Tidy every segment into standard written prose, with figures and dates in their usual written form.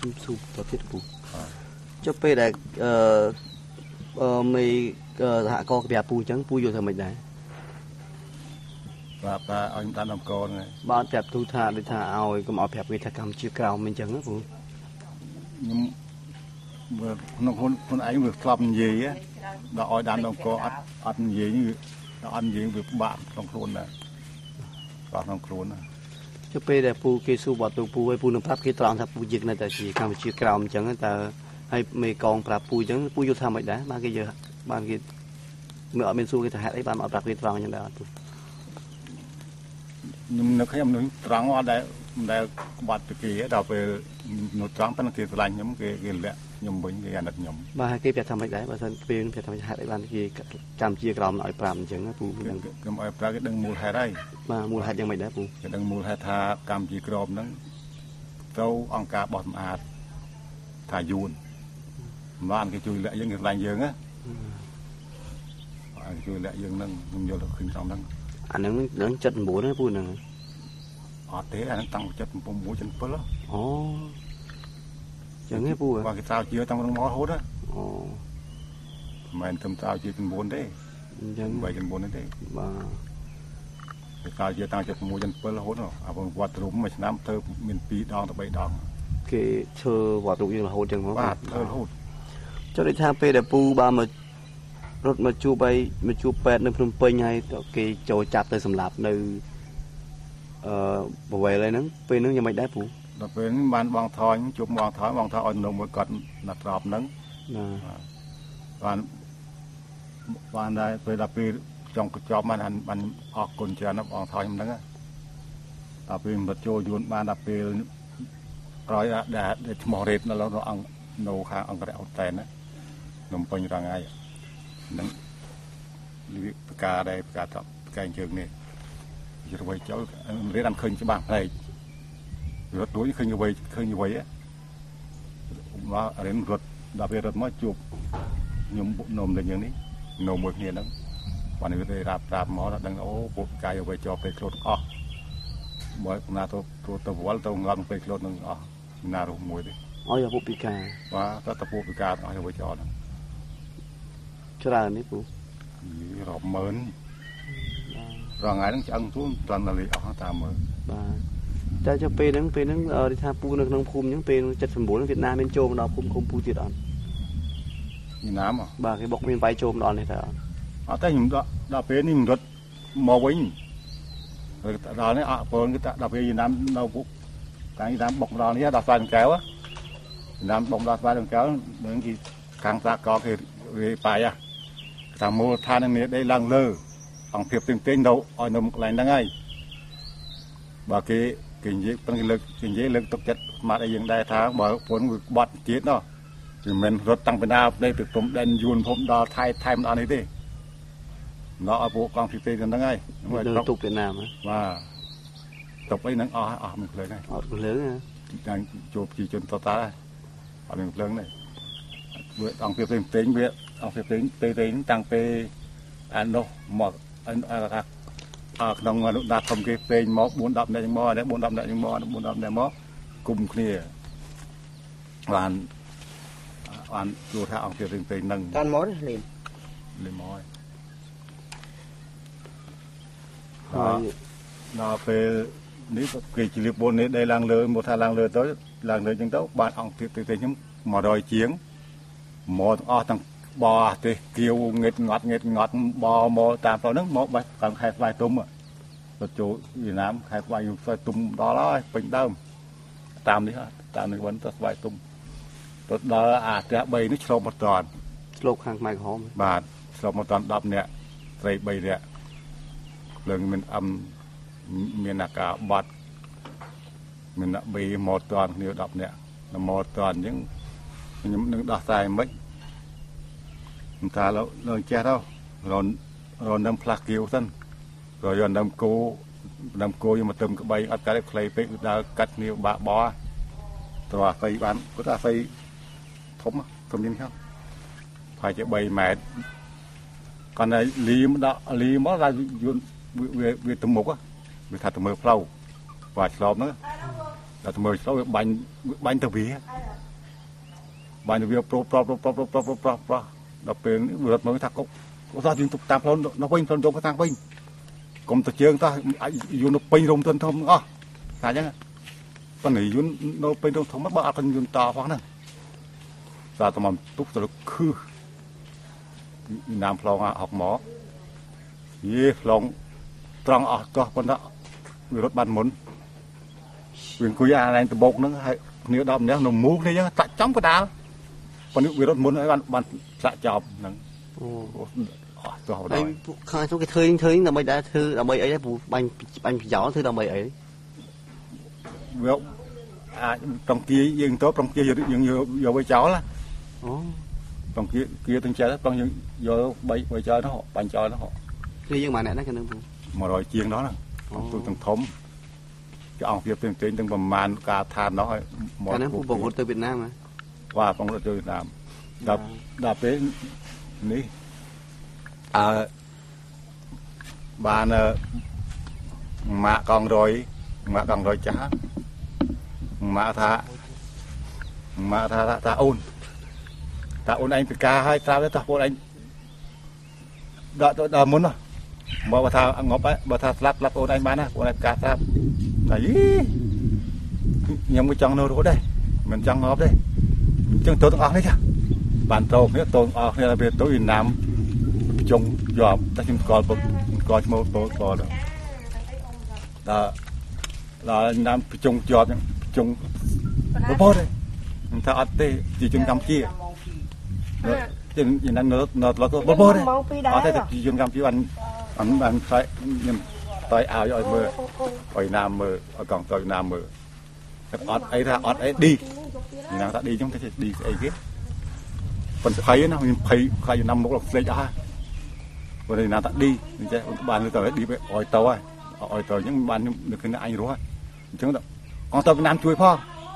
สูบต่อที่ปูจะไปได้ไม่หากอกแบบปูจังปูอยู่ทำไมได้แบบเอาตามลำกอนไงบ้านแบบทุกท่าได้ท่าเอาก็เอาแบบวิธีกรรมชื่อกล่าวมันจังนะปู nhưng nó con ấy việc làm gì á nó ở đàn đồng có ăn gì như nó ăn gì việc bạn trong khuôn này bạn trong khuôn này จะไปแต่ปูเกสูบตัวปูไว้ปูนึกภาพเกตรองถ้าปูยิงในแต่สีคำชื่อกล่าวมันจังแต่ให้ไม่กองปราบปูจังปูอยู่ทำไมได้บ้านเกเยอะบ้านเกเมื่อเป็นสู้เกทหารไอ้บ้านเอาปราบเกตรองอย่างเดียวปู nhưng nó khi mình trắng ở đây đây bát cái đào về nó trắngเป็นที่ลายnhóm cáiแหละnhóm bình cáiอันนั้นnhóm บ้านเกจะทำไมได้บ้านเป็นจะทำไมหารไอ้บ้านเกจำชื่อกล่าวมันเอาปราบจังนะปูก็เอาปราบcáiดังมูลให้ได้มามูลให้ยังไม่ได้ปู cáiดังมูลให้ทากรรมจีกรอบนั้นเจ้าองค์การบอดมาถ่ายยูนบ้านcái chui lại những cái lành dương á chui lại dương nâng nhưng vô là khinh trong nâng anh nâng chất bố đấy vui nè thế anh tăng chất bố chân phớt đó chẳng nghe vui và cái sao chia tăng mó hốt á mà anh thầm sao chia chân bốn đấy vậy chân bốn đấy mà cái sao chia tăng chất bố chân phớt là hốt rồi còn quạt rúm mà năm thơ miền pí đòn tập bảy đòn cái thơ quạt rúm như là hốt chẳng có thơ hốt cho đến tham pe để pu ba màรถมาจูไปมาจูแปดในพนมเปญไงก็โจจับtớiสำหรับในบริเวณอะไรนั้นเป็นนั้นยังไม่ได้ปูเราเป็นบ้านบางทอยจุ่มบางทอยอ่อนลงไปก่อนนัดรอบนั้นบ้านได้ไปเราไปจงจอบมันออกกุญแจนับบางทอยนั้นเราไปมาโจยุนบ้านเราไปร้อยแดดหมอเร็ดแล้วเราเอาโนข้างเอากระเอาแต่นะนมเปญยังไงนั่นประกาศใดประกาศกับประกาศเชิงนี่จะไปเจ้าเรียนเคยจะบ้างอะไรรถด้วยเคยอยู่ไว้ว่าเรียนรถดับเบิลรถมาจูบยุ่มนมอะไรอย่างนี้นมหมดเนี่ยนั่งวันนี้ไปราบหมอแล้วดังโอ้ปวดกายเอาไปจอไปโคลดอ๋อบ่อยนาตัววัวตัวงอนไปโคลดนึงอ๋อนารู้มวยดิอ๋ออย่าปุบปีกาว่าก็ตะปูปีกาเอาไปจอดชรานี่ปูรอบเหมือนรองไงต้องจังทุนตอนนั้นเลยเอาตามเหมือนแต่จะเป็นนั้นที่ทาปูนักน้องภูมิยังเป็นจัดสมบูรณ์เวียดนามเป็นโจมเราภูมิปูติดอ่อนมีน้ำอ่ะบ่าcái bọcเป็นไฟโจมอ่อนเลยแต่แต่หิมดาเป็นนี่รถมอวิ่งเราเนี่ยเปิดก็ดาเป็นน้ำเราปุ๊บการน้ำบกเราเนี่ยดาไฟแก้วอะน้ำบกดาไฟแก้วเหมือนที่กลางตะกอคือไปอ่ะทำโมทานนี้ได้ลังเลอองเพียบตึงเต้นเราอ่อนนมอะไรนั่งไงบ่กิ่งยี่ตั้งเลิกตกจัดมาได้ยังได้ท้าบ่ผลบอดจีดเนาะคือมันรถตั้งเป็นดาวได้ตึกผมเดินยูนผมดอไทยมันอันนี้ดิเนาะเอาพวกกองพิเศษกันนั่งไงเดินตกเป็นน้ำว่าตกไอ้นั่งมันเลยไงเลยไงการโจบจีจนต่อตาเอาเป็นเลยเลยเบื่อองเพียบเต้นเบื่อองเพียบเต้นตั้งไปอันโนหมอกอันอะไรนองดาทำเกษตรหมอบุญดับในยังหมอเนี่ยบุญดับในยังหมอบุญดับในหมอกลุ่มนี้วันดูท่าเอาเกษตรนั่งการหมอเลยหมอเราไปนี่เกี่ยวกับบุญนี้ได้ลังเลยหมดท่าลังเลยtớiลังเลยจังเต้าบ้านองเกษตรยังหมอดอยเฉียงหมอตั้งบอตีเกี่ยวเง็ดงอดบอโมตามตอนนั้นโมไปกางไข่ไฟตุ้มอ่ะตัวโจอยู่น้ำไข่ไฟอยู่ไฟตุ้มđóเลยเป็นเดิมตามนี้ฮะตามนี้วันตัวไฟตุ้มตัวđóจะใบนี่โฉบมาตอนโฉบข้างไม้หอมบาดโฉบมาตอนดับเนี่ยใส่ใบเนี่ยเรื่องมันมีนักบาดมันใบโมตอนนี่ดับเนี่ยโมตอนยังนึกดับใส่ไม่taเราแก่เรานำพลักเกี่ยวท่านเราย้อนนำโกยังมาเติมกับใบอัดการใครไปดากัดนิ้วบะบอตัวใส่บ้านก็จะใส่ทมยิงครับพายจะใบแม่ก่อนในลีมอเรายืนเวทมกอ่ะเวทธรรมเปล่าว่าชอบนะแต่ธรรมเปล่าบันตะวีបានវាប្រដល់ពេលវារត់មើលថាក៏ថាយើងទុកតាមផ្លូវនៅវិញផ្លូវយកខាងវិញកុំទៅជើងតោះយូរនៅពេញរោមធំអស់ថាអញ្ចឹងប៉ុន្តែយូរនៅពេញរោមធំបើអត់យូរតផងហ្នឹងតែតែមកទុកទៅខឺណាមផ្លងអស់មកយេផ្លងត្រង់អស់តោះប៉ុន្តែវារត់បានមុនវាអង្គុយអាឡើងដបោកហ្នឹងហើយគ្នាដល់ម្នាក់នៅមូគ្នាអញ្ចឹងតាក់ចំកដាលប៉ុន្តែវារត់មុនហើយបានសាក់ចប់ហ្នឹងអូអស់តោះដល់ខាងគេធ្វើដើម្បីដែរធ្វើដើម្បីអីដែរពូបាញ់ប្រយោលធ្វើដើម្បីអីវាអាចប្រងគាយើងទៅប្រងគាយើងយកវាចោលណាអូប្រងគាទាំងចេះប្រងយើងយក3ចោលនោះបាញ់ចោលនោះគឺយើងមកអ្នកហ្នឹងគឺនឹងពូ 100ជាងនោះណាទូទាំងធំគេអង្គភាពទាំងទាំងប្រមាណការឋាននោះឲ្យមកហ្នឹងពូបងរត់ទៅវៀតណាមហ៎បាទបងរត់ទៅវៀតណាមដល់ពេលនេះបានម៉ាក់កងរយចាស់ម៉ាក់ថាអូនឯងពិការហើយត្រាប់ទៅបងឯងដល់មុនមកថាងប់បើថាស្លាប់អូនឯងបានណាបងឯងការស្លាប់តែខ្ញុំក៏ចង់នៅរស់ដែរមិនចង់ងប់ទេអញ្ចឹងទៅទាំងអស់នេះចាបានតោគ្នាតោអស់គ្នាទៅទៅវៀតណាមជុងយកតែខ្ញុំស្គាល់ឈ្មោះតោដល់ណាមជុងជាប់ជុងបបទេខ្ញុំថាអត់ទេជាជនកម្ពុជាជាណាននៅឡតបបទេអត់ទេជាជនកម្ពុជាបានខ្សែខ្ញុំតើឲ្យមើលឲ្យណាមមើលឲ្យកងតើណាមមើលអត់អីថាអត់អីឌីណាថាឌីខ្ញុំទៅឌីស្អីគេប៉ុន្តែភ័យណាខ្ញុំភ័យខ្លាចណាំមុខផ្លេចអស់ហើយព្រោះណាថាឌីអញ្ចឹងបានទៅឌីទៅឲ្យទៅហើយឲ្យទៅអញ្ចឹងបានខ្ញុំនឹកឃើញអញរស់អញ្ចឹងកងទ័ពវៀតណាមជួយផង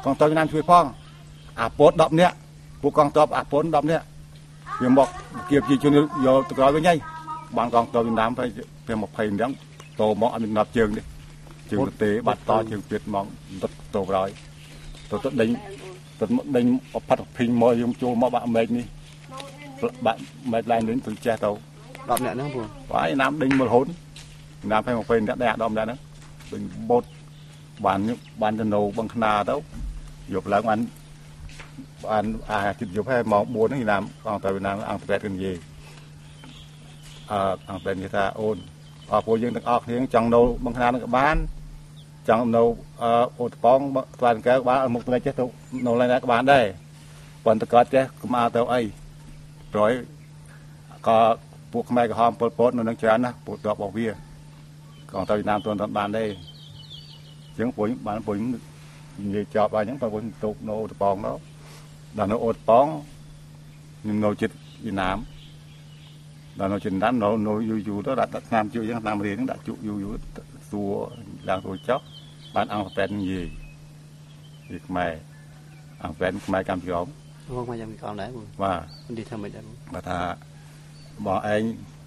អាពោត10នាក់ពួកកងទ័ពអាពោត10នាក់វាមកគៀបជាជនយកទៅក្រោយវិញហើយបានកងទ័ពវៀតណាមទៅ20នាក់តោមកអត់មានណាប់ជើងទេជើងទេបាត់តជើងទៀតមកទៅក្រោយទៅដេញផាត់ភីងមកយើងចូលមកបាក់មេឃនេះបាក់មេឃឡើងវិញទៅចេះទៅ 10នាក់ហ្នឹងពូបាយណាមដេញមករហូតណាម20នាក់ដែរអា10នាក់ហ្នឹងដេញបូតបានទៅនៅបឹងខ្នាទៅយកឡើងបានចិត្តយកឲ្យម៉ោង4ហ្នឹងណាមអង្គទៅណាមអង្គប្រែតគ្នានិយាយអង្គប្រែតនិយាយថាអូនពួកយើងទាំងអស់គ្នាចង់នៅបឹងខ្នានឹងក៏បានចង់នៅអូតប៉ងស្វានកែបានមុខទៅចេះទៅនៅឡើយណាក៏បានដែរប៉ុន្តែគាត់ចេះកុំឲ្យទៅអីព្រោះក៏ពួកខ្មែរក្រហមពលពតនៅនឹងច្រើនណាស់ពួកតបរបស់វាក៏ទៅវៀតណាមទន់បានដែរអញ្ចឹងពួកបានពួកនិយាយចប់ហើយអញ្ចឹងពួកទៅនៅអូតប៉ងនោះដល់នៅអូតប៉ងខ្ញុំនៅចិត្តវៀតណាមដល់នៅចិត្តដល់នៅយូរទៅដាក់ឆ្នាំជក់អញ្ចឹងឆ្នាំរៀនហ្នឹងដាក់ជក់យូរសួរឡើងទៅចប់បានអង្គប្រែតនិយាយពីខ្មែរអង្គប្រែតខ្មែរកម្ពុជាមកមកយ៉ាងកលដែរបាទនិយាយថាមិនដែរបាទថាបងឯង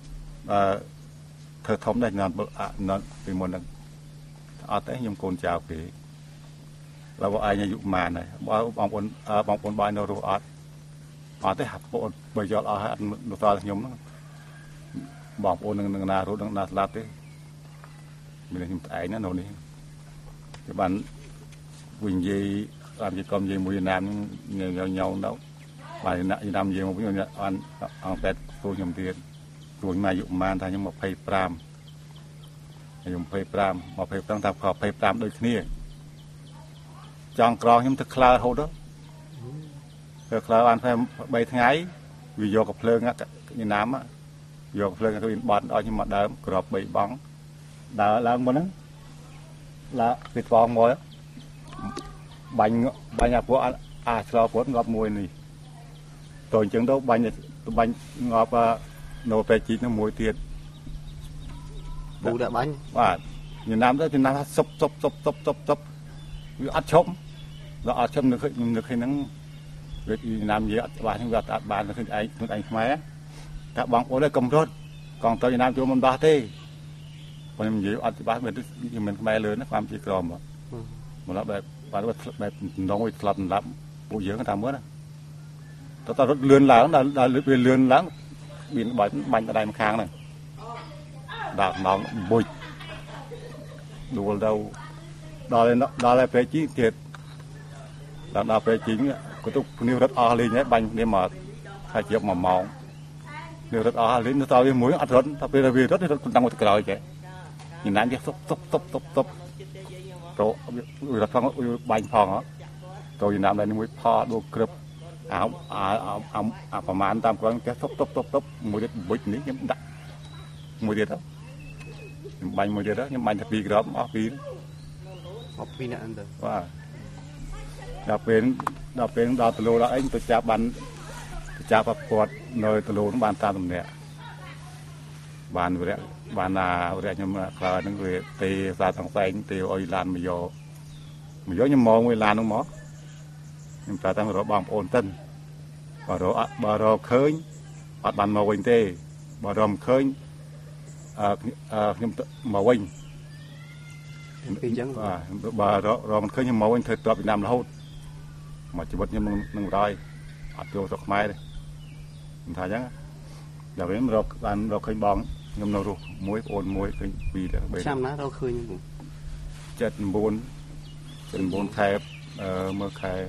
ធ្វើធំដែរណត់ពីមុនហ្នឹងអត់ទេខ្ញុំកូនចៅគេแล้วបងឯងអាយុប៉ុន្មានហើយបងប្អូនបាយនៅរស់អត់ទេហាប់បងបើយល់អស់ហើយអត់នៅតល់ខ្ញុំហ្នឹងបងប្អូននឹងណារស់នឹងណាស្លាប់ទេមានខ្ញុំតែឯងណានៅនេះគេបានវិញនិយាយតាមជាកំនិយាយមួយណាមញ៉ៅទៅបាយណាមនិយាយមកវិញអង្គតែពូខ្ញុំទៀតពូខ្ញុំអាយុប្រហែលថាខ្ញុំ25ខ្ញុំ25ថាខ25ដូចគ្នាចង់ក្រខ្ញុំទៅក្លើរហូតទៅក្លើបាន3ថ្ងៃវាយកកភ្លើងញ៉ាំយកភ្លើងទៅបត់ឲ្យខ្ញុំមកដើមក្រប3បង់ដើរឡើងមុនហ្នឹងឡាពីថ្វងមកបាញ់អាពួកឆ្លោព្រត់ងាប់មួយនេះតើអញ្ចឹងទៅបាញ់ងាប់នៅពេជីនោះមួយទៀតពូដាក់បាញ់បាទញ៉ាំទៅចំណាំសុបវាអត់ឈប់ដល់អត់ឈប់នឹកឃើញហ្នឹងវាញ៉ាំនិយាយអត់ច្បាស់ហ្នឹងវាអត់បានឃើញខ្លួនឯងខ្មែរថាបងប្អូនឯងកំរត់កងតើញ៉ាំចូលមិនដោះទេខ្ញុំនិយាយអត់ច្បាស់មិនមិនខ្មែរលឿនណាความជាក្រមមកដល់បែបនងឲ្យស្លាប់សម្រាប់ពួកយើងតាមមើលណាតើរត់លឿនឡើងដល់លឿនឡើងមានបាញ់ដៃម្ខាងហ្នឹងដាក់ណងបុយដួលទៅដល់ពេលជីទៀតដល់ពេលជីក៏ទុកភ្នៀវរត់អស់លេងហើយបាញ់គ្នាមកថាជា1 ម៉ោងនេះរត់អស់លេងទៅវាមួយអត់រត់តែពេលវារត់តាំងមកក្រោយចេះញ៉ាំវាតុបទៅរត់ផងបាញ់ផងទៅញ៉ាំដែរមួយផដូរក្រឹបអាប្រមាណតាមគាត់ចេះតុបមួយទៀតបុចនេះខ្ញុំដាក់មួយទៀតខ្ញុំបាញ់មួយទៀតខ្ញុំបាញ់តែ2 គ្រាប់អស់2 អ្នកហ្នឹងទៅបាទដល់ពេលដល់ទលោដល់អីទៅចាប់បានចាប់គាត់នៅទលោនឹងបានតាមតំណាក់បានវរៈបានខ្ញុំខ្លាហ្នឹងវាទេសាសង្សែងទេអុយឡានមកយកខ្ញុំមកមួយឡានហ្នឹងមកខ្ញុំប្រាប់ថារកបងប្អូនតិនបើរកឃើញអត់បានមកវិញទេបើរកមិនឃើញខ្ញុំមកវិញពីអញ្ចឹងបើរកមិនឃើញខ្ញុំមកវិញធ្វើតបពីណាំរហូតមកជីវិតខ្ញុំនឹងរយអត់ចូលស្រុកខ្មែរទេខ្ញុំថាអញ្ចឹងដល់ពេលបានរកឃើញបងខ្ញុំនៅរស់មួយប្អូនមួយឃើញ2ទៅ3 ឆ្នាំណារកឃើញ 79ខែមើលខែ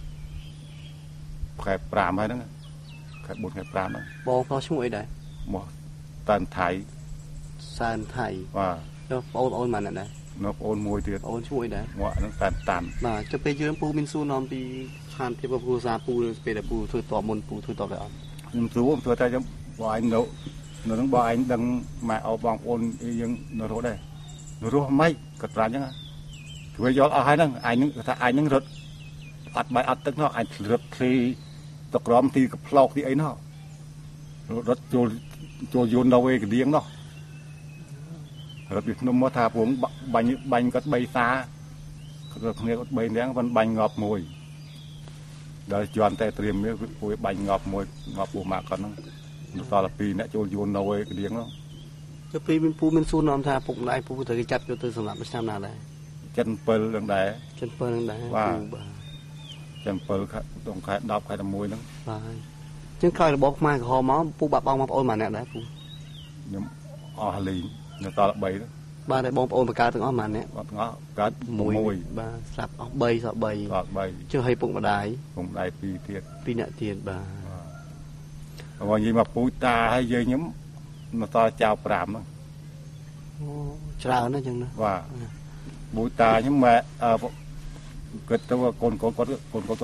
5ហើយហ្នឹងខែ4ខែ5ហ្នឹងបងប្រុសឈ្មោះអីដែរមកតានថៃសានថៃបាទបងប្អូនម៉ានដែរនៅបងប្អូនមួយទៀតបងឈ្មោះអីដែរមកហ្នឹងតានបាទចុះពេលយើងពូមានសួរនាំពីស្ថានភាពគ្រួសារពូពេលដែលពូធ្វើតបមុនពូធ្វើតបដែរអត់ខ្ញុំសួរតែខ្ញុំបងឯងនៅហ្នឹងបងឯងដឹងម៉ែអោបងប្អូនយើងនៅរស់ដែររស់ម៉េចក៏ត្រាច់អញ្ចឹងជួយយល់អស់ហើយហ្នឹងឯងហ្នឹងថាឯងហ្នឹងរត់អត់បាយអត់ទឹកនោះឯងរត់ឃ្លីតក្រមទីកផ្លោកទីអីនោះរត់ចូលយន្តដល់វេកដៀងនោះរត់ពីភ្នំមកថាព្រោះបាញ់គាត់3សាគាត់គ្នាគាត់3នាក់គាត់បាញ់ងាប់មួយដល់ជន់តែត្រៀមវាពួយបាញ់ងាប់មួយងាប់ពោះម៉ាក់គាត់ហ្នឹងតល2នាក់ចូលយន្តដល់វេកដៀងនោះចុះពេលមានពូមានសួរនាំថាពុកម្ដាយពូត្រូវគេចាប់យកទៅសម្រាប់ឆ្នាំណាដែរ 77នឹងដែរ 77នឹងដែរបាទ77ខែក្នុងខែ10ខែ11ហ្នឹងបាទចឹងក្រោយរបបខ្មែរក្រហមមកពូបាក់បងប្អូនម្នាក់ដែរពូខ្ញុំអស់លីងនៅតល3ហ្នឹងបាទតែបងប្អូនបកើតទាំងអស់ម្នាក់ទាំងអស់កើត 1បាទស្លាប់អស់3សោះ3ចុះឲ្យពុកម្ដាយ 2ទៀត 2នាក់ទៀតបាទបើនិយាយមកពូតាហើយយើងខ្ញុំនៅតចៅ5ហ្នឹងអូច្រើនណាស់ចឹងណាបាទពូតាខ្ញុំមកគាត់ទៅកូនគាត់វា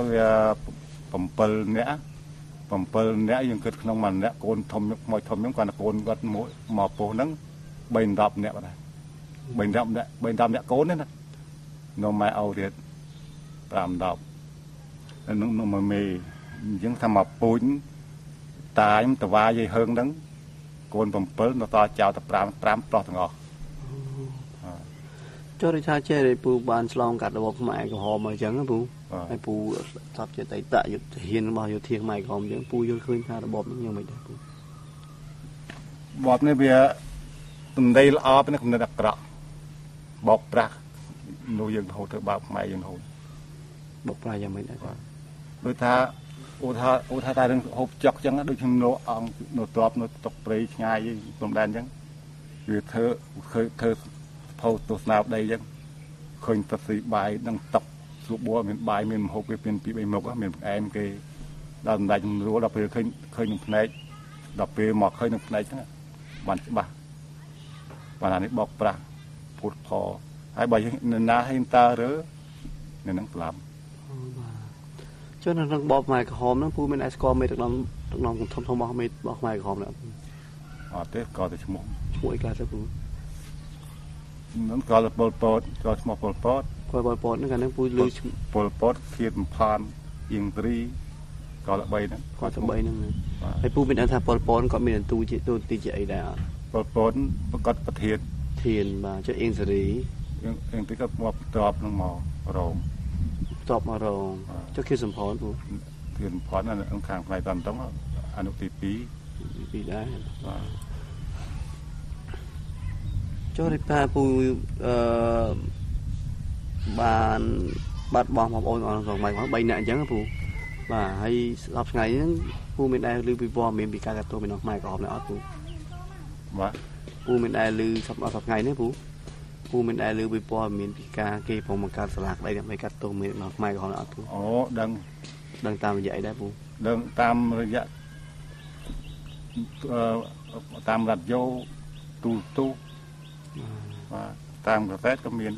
7នាក់យើងគិតក្នុងមួយនាក់កូនធំមួយធំហ្នឹងគាត់កូនគាត់មកពោះហ្នឹង3-10នាក់បាទ3-10នាក់កូនហ្នឹងណានៅម៉ែអោទៀត5-10ហ្នឹងនៅមួយមេអញ្ចឹងថាមកពូជតាខ្ញុំតវ៉ាយាយហឹងហ្នឹងកូន7នៅតចៅតែ5ប្រុសទាំងអស់ចុះរដ្ឋាភិបាលពូបានឆ្លងកាត់របបខ្មែរក្រហមមកអញ្ចឹងណាពូហើយពូស្បជាតៃតយុទ្ធហ៊ានរបស់យោធាខ្មែរក្រហមអញ្ចឹងពូយល់ឃើញថារបបនេះយ៉ាងម៉េចដែរពូរបបនេះវាទំនេរល្អពីនេះគំនិតអាក្រក់បោកប្រាស់នោះយើងរហូតទៅបាបខ្មែរយើងរហូតបោកប្រាស់យ៉ាងម៉េចដែរដូចថាអូថាតែរឿងហូបចុកអញ្ចឹងដូចខ្ញុំអង្គនៅទ្របនៅតុកព្រៃឆ្ងាយព្រំដែនអញ្ចឹងវាធ្វើផោទស្សនាប្តីអញ្ចឹងឃើញទឹកស៊ីបាយនឹងតុកស្រួបបួមានបាយមានម្ហូបវាមាន2-3មុខមានផ្អែមគេដល់សម្ដេចរួលដល់ពេលឃើញនឹងភ្នែកដល់ពេលមកឃើញនឹងភ្នែកហ្នឹងបានច្បាស់បានអានេះបោកប្រាស់ពុតផហើយបើយើងណាហ៊ានតើរើនៅនឹងស្លាប់ចុះនៅក្នុងបបខ្មែរក្រហមហ្នឹងពូមានឯស្គាល់មេដឹកនាំធំរបស់មេរបស់ខ្មែរក្រហមហ្នឹងអត់ទេក៏តែឈ្មោះអីខ្លះទៅពូនឹងក៏ពលពតក៏ឈ្មោះពលពតហ្នឹងកាលហ្នឹងពូលឺពលពតធៀបបំផានអៀងត្រីក៏ល្បីហ្នឹងគាត់ល្បីហ្នឹងហើយពូមានដឹងថាពលពតគាត់មានទូទីជាអីដែរអត់ពលពតគាត់ប្រធានបាទចុះអៀងសេរីអៀងទីគាត់មកតបនឹងមករងតបមករងចុះគេសំផនពូធានបំផាននៅខាងផ្នែកតាមតងអនុទី 2ដែរបាទចុះរិបាពូបានបាត់បង់បងប្អូនអស់ក្នុងខ្មែរ3នាក់អញ្ចឹងពូ và hay học ngày phu mình ai lưu bị bò mình bị ca tô mình học mai có học nữa phu phu mình ai lưu học ngày nữa phu mình ai lưu bị bò mình bị ca kê phòng bằng ca sạc đây mấy ca tô mình học mai có học nữa phu đăng tam vậy đấy phu đăng tam vậy tam đặt vô tu và tam cái tết có miền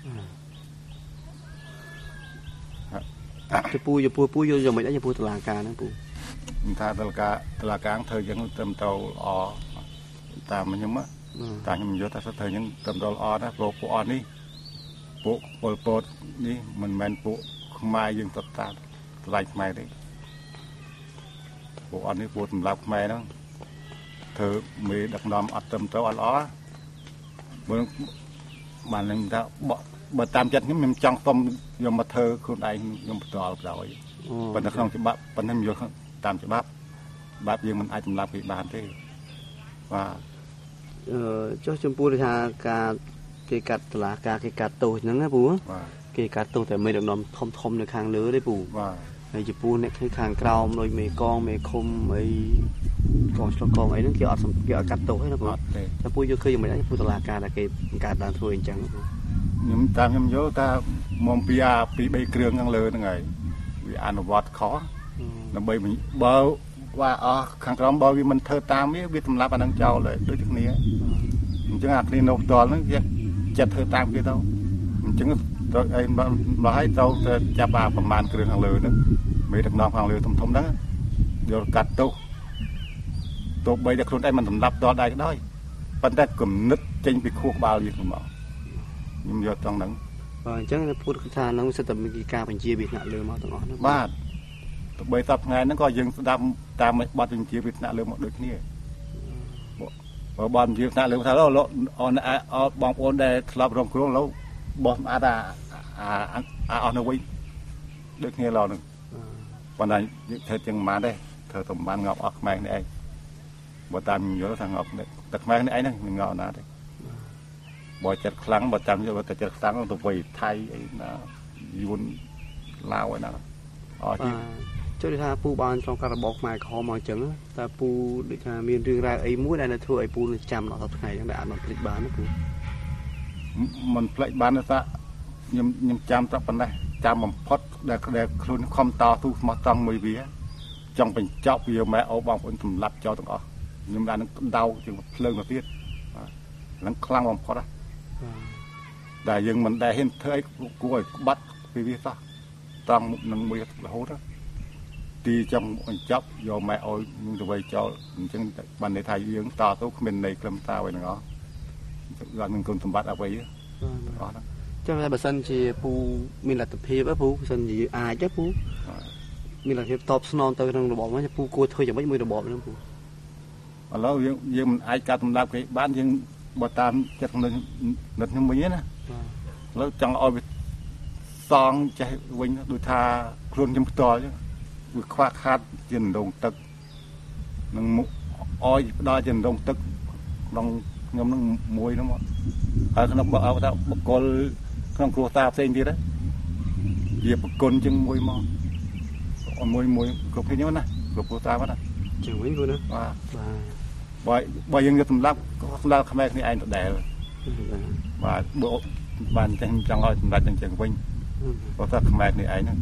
จะปูอยู่ไม่ได้จะปูตลาดการนะปูถ้าตลาดกลางเธอยังเติมเตาตามมันยังมั้งตามมันเยอะแต่เธอยังเติมเตานะโปรนี่โปรนี่มันแมนโปรไม้ยังตัดลายไม้ได้โปรนี่โปรสำหรับไม้นะเธอมีดักนอมอัดเติมเตาเมื่อมันนึงถ้าบ่ตามจัดนี่มันจังต้มยมมาเธอคนใดยมต่อเราปัญหาของฉบับปัญหาอยู่ตามฉบับยังมันอาจจะรับไปบ้านได้ว่าเจ้าชมพูราชาการเกี่ยวกับตลาดการเกี่ยวกับโตนั่นนะปูเกี่ยวกับโตแต่ไม่ดังนอมทอมในคางเลือได้ปูไอ้จีปูเนี่ยให้คางกราวโดยเมกองเมคมไอ้กองสลกองไอ้นั่นเกี่ยวกับโตให้นะปูแต่ปูยังเคยยังไม่ได้ปูตลาดการเกี่ยวกับการด่านทัวร์จังยมตามยมโยตามอมปีใบเครื่องยังเลยนั่งไงวิอันวัดขอแล้วใบมันเบาว่าข้างกรองเบาวิมันเธอตามวิทำรับอันนั้นเจ้าเลยด้วยจุดนี้มันจึงอาจเรียนตอนนั้นจะเธอตามกี่เท่ามันจึงไอ้มาให้เจ้าจะบาประมาณเครื่องทางเลยนะมีดักน้องทางเลยทมนั้นเดี๋ยวกัดตัวใบจะครุนไอ้มันสำรับตอนใดก็ได้ปัญหากลุ่มนึกจริงไปคู่บาลีของเรายิ่งเยอะตรงนั้นจังพูดทานน้องสตับมีการเป็นเจียบิดหน้าเลยมาตลอดบ้านใบตับไงนั่นก็ยังตามบ้านเป็นเจียบิดหน้าเลยหมดเลยนี่บ้านเจียบิดหน้าเลยถ้าเราบางคนได้รับรองครูแล้วบอกอาดาเอาหน่อยเด็กนี่เราหนึ่งวันนั้นเธอจึงมาได้เธอต้องบ้านงอบออกแมงนี่ไอ้บ่ตามเยอะทางงอบเนี่ยตักแมงนี่ไอ้นั่นมันงอนะได้บ่จัดครั้งบ่จำเยอะแต่จัดครั้งต้องไปไทยไอ้นะยุนลาวไอ้นะช่วยท่าปูบอลtrongการบอกมาขอมาจังแต่ปูดิค่ะมีเรื่องราวไอ้มุ้ยได้นะทั่วไอ้ปูจำเราทำไงยังได้อ่านมันผลิตบ้านนะปูมันผลิตบ้านนะซะยังจำตั้งปันได้จำมันพอดได้คลุนคอมต่อทุกมาต้องมือเบี้ยจังเป็นเจ้าเบี้ยแม่เอาบางคนสำรับเจ้าต้องออกยังได้นั่งเดาจึงเพลิงมาเทียดนั่งคลั่งบางพอดแต่ยังมันได้เห็นเธอไอ้กูไอ้บัดไปเบี้ยซะต้องนั่งมือโหดตีจังจับโยมแม่เอามึงจะไปเจ้าจังบันในไทยยังต่อทุกเป็นในกลมตาไว้หนึ่งอ๋อเราหนึ่งคนสมบัติเอาไปเยอะเจ้าชายบัสันจีปูมีหลักเพียบปูบัสันจีอายจ้าปูมีหลักเพียบตอบสนองตัวทางระบบว่าจะปูกลัวเธอจะไม่มือระบบนั่นปูแล้วยังมันอายการทำลายไปบ้านยังบ่ตามจัดหนึ่งยังมีนะแล้วจังเอาไปซองใจวิ่งดูทาครุนยังต่อจ้ะคว้าคาดจินดงตึกนังอ้อยได้จินดงตึกลองงมนังมวยน้ำมันขนมบ่เอาถ้าบกลขนมครัวตาเส้นดีนะเหยียบกลจึงมวยมวยกบที่นี้นะกบครัวตามันนะจังวิ่งกูนะว่าบ่ยังจะทำรับขแม่นี่ไอ้ตัวแดดว่าบ่บ้านจังอ้อยทำรับจังวิ่งเพราะถ้าขแม่นี่ไอ้นั่น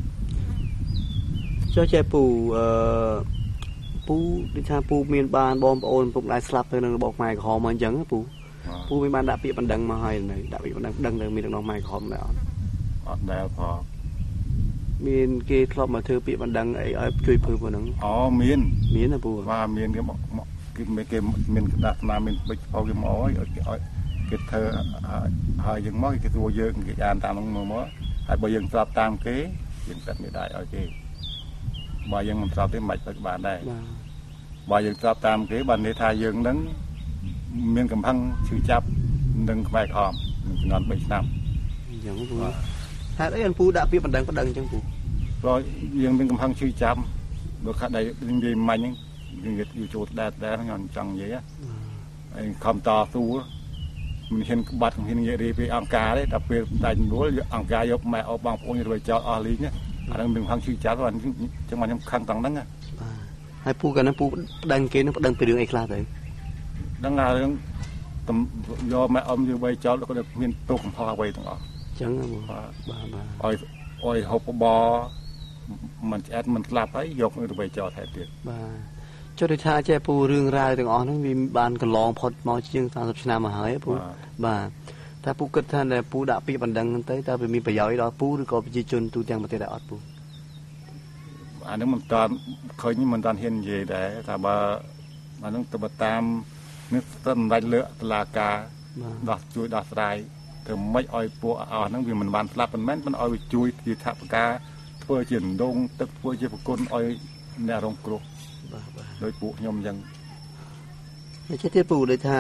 เจ้าชายปูดิฉันปูมีบานบอมโอนปูได้สลับเธอหนึ่งบอกไม้ขอมาจังปูมีบานดับปีบันดังมาให้เลยดับปีบันดังเลยมีน้องไม้ขอมาแล้วแล้วพอมีนเกย์ครอบมาเธอปีบันดังไอ้ช่วยเพิ่มคนหนึ่งมีนนะปูว่ามีนก็บอกไม่เกมีนดับมามีนไปเอาเกมอ้อยเกเธอหายังม้อยเกตัวเยอะเกยานตามน้องม้อไอ้ใบยังสลับตามเกยยังตัดไม่ได้โอเคบ่ยังมันสอบที่ใหม่ปัจจุบันได้บ่ยังสอบตามเกบันในทายยังนั้นเมียนกำพังชื่อจับดึงไปคอมมันจะนอนไปน้ำอย่างปูถ้าได้ยังปูดับปีบันดังจังปูรอยังเป็นกำพังชื่อจับโดยขาดใดยังดีมันยังอยู่โจทย์ได้ทั้งนั้นจังเยอะไอ้คำต่อสู้มันเห็นบัตรของเห็นเยอะดีไปอังกาได้แต่เป็นแต่รู้อังกายกแม่เอาบางพวกนี้ไปเจาะอาลีเนี่ยអានឹងមានខាងជឿចាស់គាត់ចឹងមកខ្ញុំខាងតង់ហ្នឹងហើយពូកាលណាពូដឹងគេនឹងដឹងពីរឿងអីខ្លះទៅដឹងថារឿងយកម៉ែអ៊ំយើងបីចោលគាត់មានទុកកំហុសអ្វីទាំងអស់ចឹងបាទអុយហូបបបមិនឆ្អែតមិនស្លាប់ហើយយកទៅបីចោលថែទៀតបាទចុះដូចថាចេះពូរឿងរ៉ាវទាំងអស់ហ្នឹងវាបានកន្លងផុតមកជាង30ឆ្នាំមកហើយពូបាទតែពូគិតថាតែពូដាក់ពាក្យបណ្ដឹងហ្នឹងទៅតើវាមានប្រយោជន៍ដល់ពូឬក៏ប្រជាជនទូទាំងប្រទេសដែរអត់ពូអានឹងមិនតាន់ឃើញមិនតាន់ហ៊ាននិយាយដែរថាបើអានឹងទៅតាមនេះសម្រាប់លើកតុលាការដោះជួយដោះស្រាយទៅមិនឲ្យពួកអស់ហ្នឹងវាមិនបានស្លាប់មិនមែនមិនឲ្យវាជួយជាថវិកាធ្វើជាដងទឹកធ្វើជាប្រគុណឲ្យអ្នករងគ្រោះបាទដោយពួកខ្ញុំអញ្ចឹងតែចេះទៀតពូដូចថា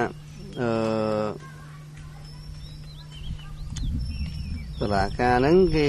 តុលាការហ្នឹងគេ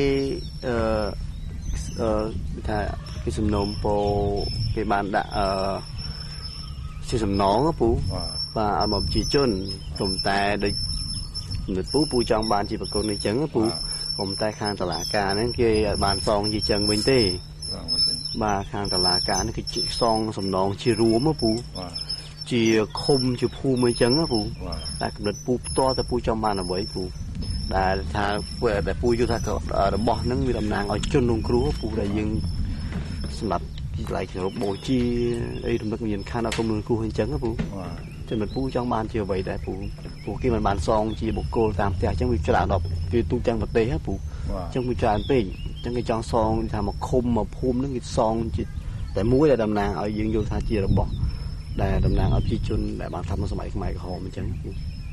ថាគេសំណូមពរគេបានដាក់ជាសំណងពូបាទឲ្យមកប្រជាជនព្រមតែដូចពូចង់បានជាប្រគុណអញ្ចឹងពូព្រមតែខាងតុលាការហ្នឹងគេឲ្យបានសងជាចឹងវិញទេបាទខាងតុលាការហ្នឹងគេសងសំណងជារួមពូជាឃុំជាភូមិអញ្ចឹងពូតែកំណត់ពូផ្ទាល់តែពូចង់បានអ្វីពូដែលថាតែពូយល់ថារបស់ហ្នឹងវាតំណាងឲ្យជនរងគ្រោះពូដែលយើងសម្រាប់ទីឡៃគោរពបូជាអីរំលឹកមានខានដល់គុំរងគ្រោះអញ្ចឹងពូចំណុចពូចង់បានជាអ្វីដែរពូគេមិនបានសងជាបុគ្គលតាមផ្ទះអញ្ចឹងវាច្រើនដល់វាទូទាំងប្រទេសពូអញ្ចឹងវាច្រើនពេកអញ្ចឹងគេចង់សងថាមកឃុំមកភូមិហ្នឹងគេសងជាតែមួយដែលតំណាងឲ្យយើងយល់ថាជារបស់ដែលតំណាងឲ្យប្រជាជនដែលបានធ្វើនៅសម័យខ្មែរក្រហមអញ្ចឹងពូ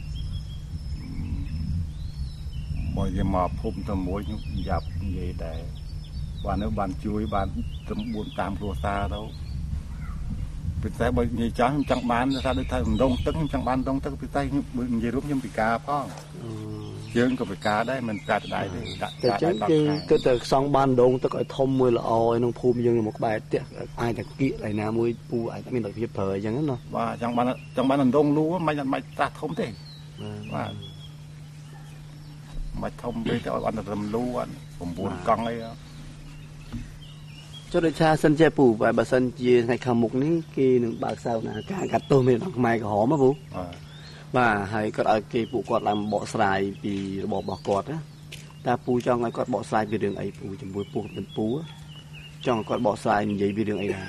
បើយើងមកភូមិទៅមួយខ្ញុំយ៉ាប់និយាយដែរបាននៅបានជួយបានទំបួនតាមគ្រួសារទៅពិសេសបើនិយាយចាស់ខ្ញុំចង់បានថាដូចថាដងទឹកខ្ញុំចង់បានដងទឹកពិសេសខ្ញុំនិយាយរួមខ្ញុំពិការផងយើងក៏ពិការដែរមិនកាត់ដែរទេដាក់តែយើងគិតតែខ្សងបានដងទឹកឲ្យធំមួយល្អឲ្យក្នុងភូមិយើងមកក្បែរផ្ទះអាចតែគៀកឯណាមួយពូអាចមានលទ្ធភាពប្រើអញ្ចឹងណាបាទចង់បានដងលូមិនតាស់ធំទេបាទមិនធំពេកទៅឲ្យអត់រំលូអត់9កង់អីចុះដូចថាសិនជាពូបើសិនជាថ្ងៃខាងមុខនេះគេនឹងបើកសាវនាការកាត់ទោសមានក្នុងខ្មែរក្រហមពូបាទហើយគាត់ឲ្យគេពួកគាត់ឡើងបកស្រាយពីរបបរបស់គាត់ណាតើពូចង់ឲ្យគាត់បកស្រាយពីរឿងអីពូជាមួយពួកពូចង់ឲ្យគាត់បកស្រាយនិយាយពីរឿងអីដែរ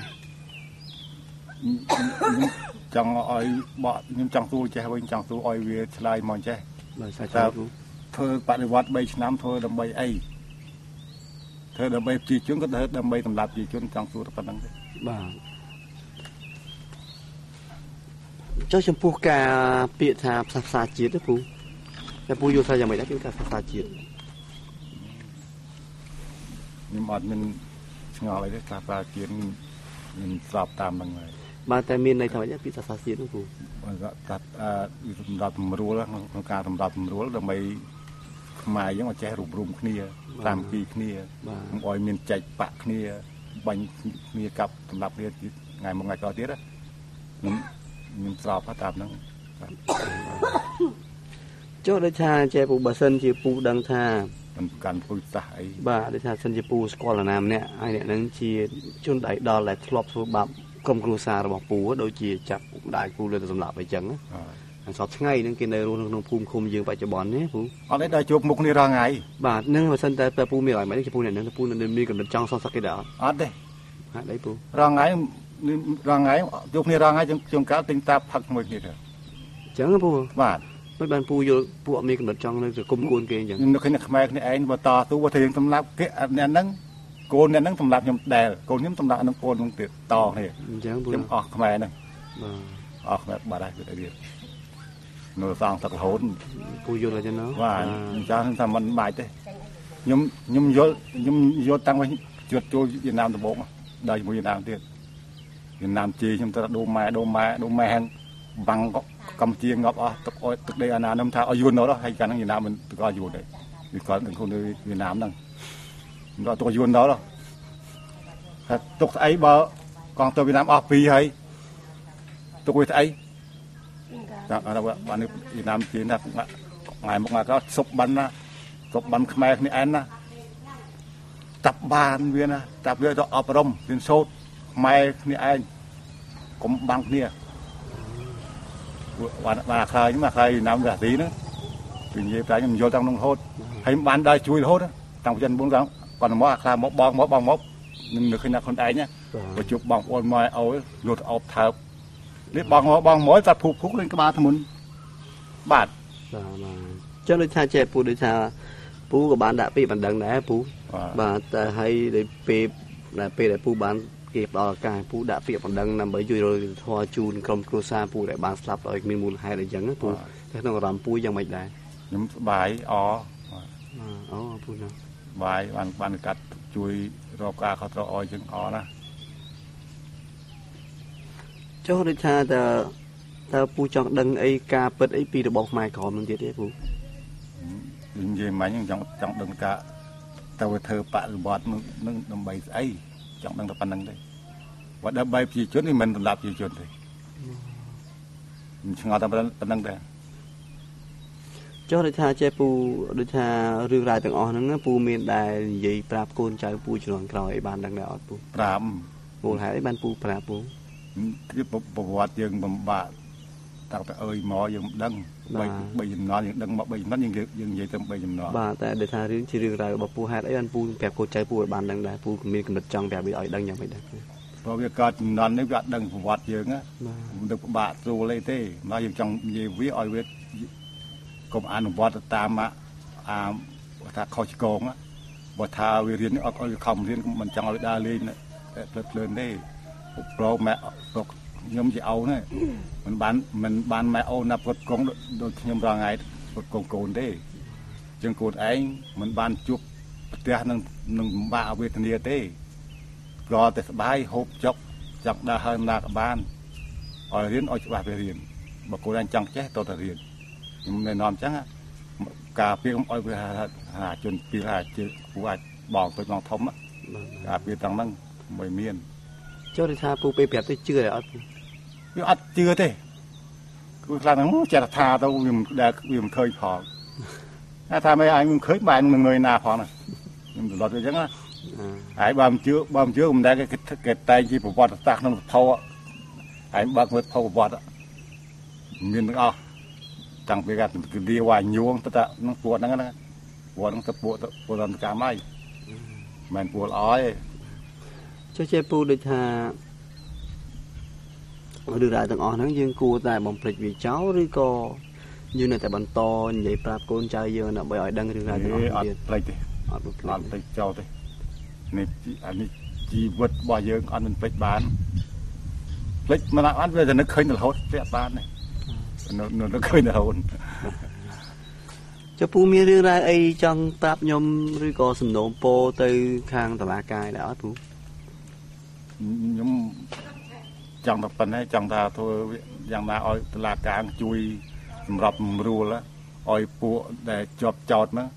ចង់ឲ្យបកខ្ញុំចង់សួរចេះវិញចង់សួរឲ្យវាឆ្លើយមកចេះបាទសាច់ទៅធ្វើបដិវត្ត3ឆ្នាំធ្វើដើម្បីអីធ្វើដើម្បីប្រជាជនក៏ដើម្បីសម្រាប់ប្រជាជនចង់សួរប៉ុណ្្នឹងទេបាទចុះចំពោះការពាក្យថាផ្សះផ្សាជាតិទេពូតែពូយល់ថាយ៉ាងម៉េចដែរគឺការផ្សះផ្សាជាតិខ្ញុំអត់មានឆ្ងល់អីទេផ្សះផ្សាជាតិមានស្របតាមហ្នឹងហើយបាទតែមានន័យថាម៉េចពីផ្សះផ្សាជាតិនោះពូបាទកាត់សម្រាប់សម្រួលក្នុងការសម្រាប់សម្រួលដើម្បីខ្មែរយើងមកចេះរួមគ្នាតាមពីគ្នាកុំឲ្យមានចែកបាក់គ្នាបាញ់គ្នាកាប់សម្រាប់គ្នាថ្ងៃមួយថ្ងៃក្រោយទៀតខ្ញុំស្របតាមហ្នឹងចុះដូចថាចេះពូបើសិនជាពូដឹងថាមិនកាន់ពុយសាសអីបាទដូចថាសិនជាពូស្គាល់ណាម្នាក់ហើយអ្នកហ្នឹងជាជនដៃដល់ដែលធ្លាប់ធ្វើបាបក្រុមគ្រួសាររបស់ពូដូចជាចាប់ម្ដាយពូលើទៅសម្លាប់អីចឹងហើយសពថ្ងៃហ្នឹងគេនៅរស់ក្នុងភូមិឃុំយើងបច្ចុប្បន្ននេះពូអត់ទេដល់ជួបមុខនេះរាល់ថ្ងៃបាទនឹងបើសិនតែពូមានឲ្យមិនទេពូអ្នកហ្នឹងពូនឹងមានកំណត់ចង់សងសឹកគេដែរអត់ទេហេតុអីពូរាល់ថ្ងៃជួបគ្នារាល់ថ្ងៃជួងកាលទិញតាផឹកមួយគ្នាទៅអញ្ចឹងពូបាទមិនបានពូយល់ពូអត់មានកំណត់ចង់នៅទៅគុំគួនគេអញ្ចឹងខ្ញុំនឹកឃើញខ្មែរគ្នាឯងបើតស៊ូបើថាយើងសម្លាប់គេអ្នកហ្នឹងកូនអ្នកហ្នឹងសម្លាប់ខ្ញុំដែលកូនខ្ញុំសម្លាប់នឹងកូនហ្នឹងទៀតតគ្នាអញ្ចឹងពូខ្ញុំអស់ខ្មែរហ្នឹងបាទអស់ខ្មែរបាត់ហើយគឺទៀតនៅសងទឹករហូតពូយល់អញ្ចឹងណាបាទអញ្ចឹងថាមិនបាច់ទេខ្ញុំយល់តាំងពីជួតចូលវៀតណាមដំបូងដល់ជាមួយវៀតណាមទៀតវៀតណាមជេរខ្ញុំទៅដូរម៉ែហាំងបាំងកម្ពុជាងាប់អស់ទឹកដីអាណានឹមថាឲ្យយួននោះហើយកាលហ្នឹងវៀតណាមមិនទៅក៏យួនដែរវាគាត់នឹងខ្លួននៅវៀតណាមហ្នឹងមិនក៏ទុកយួនដល់ថាទុកស្អីបើកងទ័ពវៀតណាមអស់ពីរហើយទុកវាស្អីចាអត់បានវៀតណាមជេរណាថ្ងៃមកក៏សុបបានណាសុបបានខ្មែរគ្នាឯនណាจับบานเวียนะจับเวียจะอบรมเป็นโซดไม่นี่ไอ้กมบังเนี่ยว่าใครมาใครนำแบบนี้นะถึงยี่ใจมันโยตั้งลงโทษให้บ้านได้ช่วยโทษนะตั้งใจบุญตั้งก่อนว่าใครมบบองนึกขึ้นคนไอ้เนี่ยประจุบองโอนมาเอาหลุดเอาเท้าเรียบบองหมอจัดผูกคุกlên cái ba thằng mình bạt cho nên cha trẻ phụ để cha phụ của bạn đã bị bạn đằng đã phụ và hay để để phụ bạn kịp ở cái phụ đã bị bạn đằng nằm bởi dưới rồi hoa chun cầm cua sa phụ để bạn slap ở mình muốn hay để dẫn á phụ thế nó làm phụ giống mày đấy những bài phụ nào bài bạn cắt chui rau cáเขาจะอ้อยจึงนะ cho nên cha ta phụ chọn đằng ấy ca bật ấy pi được bọc mai còn mình thế phụ những gì mà những chọn đằng cá tao thơ bạn bọt nó bay ấy chọn đằng tập đằng đây và đã bay gì chuyến thì mình làm gì chuyến thì mình ngồi tập đằng đây cho nên cha phụ để cha rương lại từng on nó phụ miền đại gì prap côn trái phụ trường còi bàn đằng nào phụ prap phụ hải ban phụ prap phụ cái bộ vật dương bầm bạ tao phải ơi mò dương đằng bây giờ nó những đằng mà bây giờ nó những gì tầm bây giờ nó bà tại để cha rương chỉ rương lại bảo phụ hải ấy ban phụ bẹp côn trái phụ bàn đằng đại phụ miền cầm trong bẹp bị ở đằng nhà mày đằng เพราะว่าการนอนนึกว่าดังวัดเยอะนะดึกบาดรูเลยเต้มาอย่างจังยีวิออยเวทกรมอนุวัตตามมาถ้าเขาจะโกงอ่ะบ่ทาวิเรียนเอาคำเรียนมันจังเอาได้เลยนะเลินได้โปรแม่โปรยมจะเอาเนี่ยมันบ้านแม่เอานับกดกงโดยยมรางไงกดกงโกนได้จึงโกนเองมันบ้านจุกเตี้ยนึงบ้าเวทเนียเต้รอแต่สบายหบจกจับได้ให้นากับบ้านออยเรียนออยจะไปเรียนบอกกูได้จังแจ๊ตัวแต่เรียนในนอนจังอ่ะกาเปียกออยไปหาจนปีหาเจอกูอาจบอกไปลองทมอ่ะกาเปียกต่างนั่งใบเมียน cho nên cha phụไปแบบได้เชื่อเลยวิอัดเชื่อเต้กูกลายเป็นเจตทาตัววิมเคยพอถ้าทำไม่ไอ้มึงเคยบ้านมึงเงยนาพอนะมึงตลอดเลยจังอ่ะไอ้บามเชื้อผมได้cái tay chỉ bộ bọt tạc nó thâuไอ้บางเมื่อthâuบอดมีนเอาจังไปกันดีว่ายวงแต่น้องปวดนั่นนะปวดน้องตะปวดตอนกลางไม้มันปวดอ้อย cho chơi pu để thà đưa ra từng on hắn dương cua tại bồng phịch vì cháu đi co như này tại bàn to vậy prap côn trai giờ nè bởi ở đăng đưa ra từng on điện ở đây châu đâyนี่อันนี้ชีวิตบ่เยอะอันมันเป็ดบ้านเป็ดมันอันเวลานึกเคยนึกโหดเป็ดบ้านนี่นึกเคยนึกโหดจะปูมีเรื่องอะไรไอ้จังปรับยมหรือก็สมโนโปตือข้างตลาดกายแล้วปูยมจังตะปันให้จังตาทัวอย่างนาอ้อยตลาดกลางจุยสำหรับรูแล้วอ้อยปูแต่จอดนะ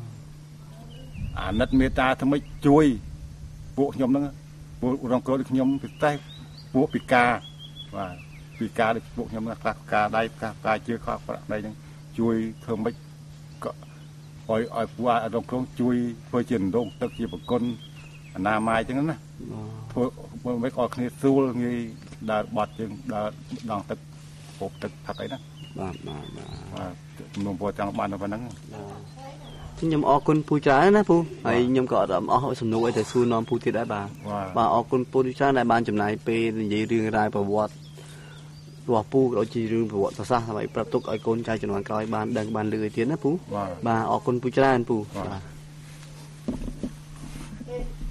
นัดเมตาทำไมช่วยพวกยมนั่งพวกรองกรดยมไปใต้พวกปีกาว่าปีกาได้พวกยมนะกาได้กาเชื่อข้ออะไรยังช่วยเธอไม่ก็อ้อยพวกรองกรดช่วยเพื่อเชิญดงตะกี้ปกคนนาไม้จังนั้นนะพวกไม่ก็คณิตสู้งี้ได้บอดจึงได้ดองตึกปกตึกทักไอ้นะว่าหนุ่มพอจังบ้านเราพนัง nhom ở con phu tráiนะphuไอ้nhomก็ởสมนุไอ้แต่สู้นอนphuที่ได้บ่าออกคนphuที่tráiในบ้านจำนายเป็นยี่เรื่องรายประวัติตัวphuเราจีเรื่องประวัติศาสตร์สมัยปรับตุกไอ้คนชายจำนวนก้อยบ้านดังบ้านเลือเทียนนะphuบ่าออกคนphu trái phu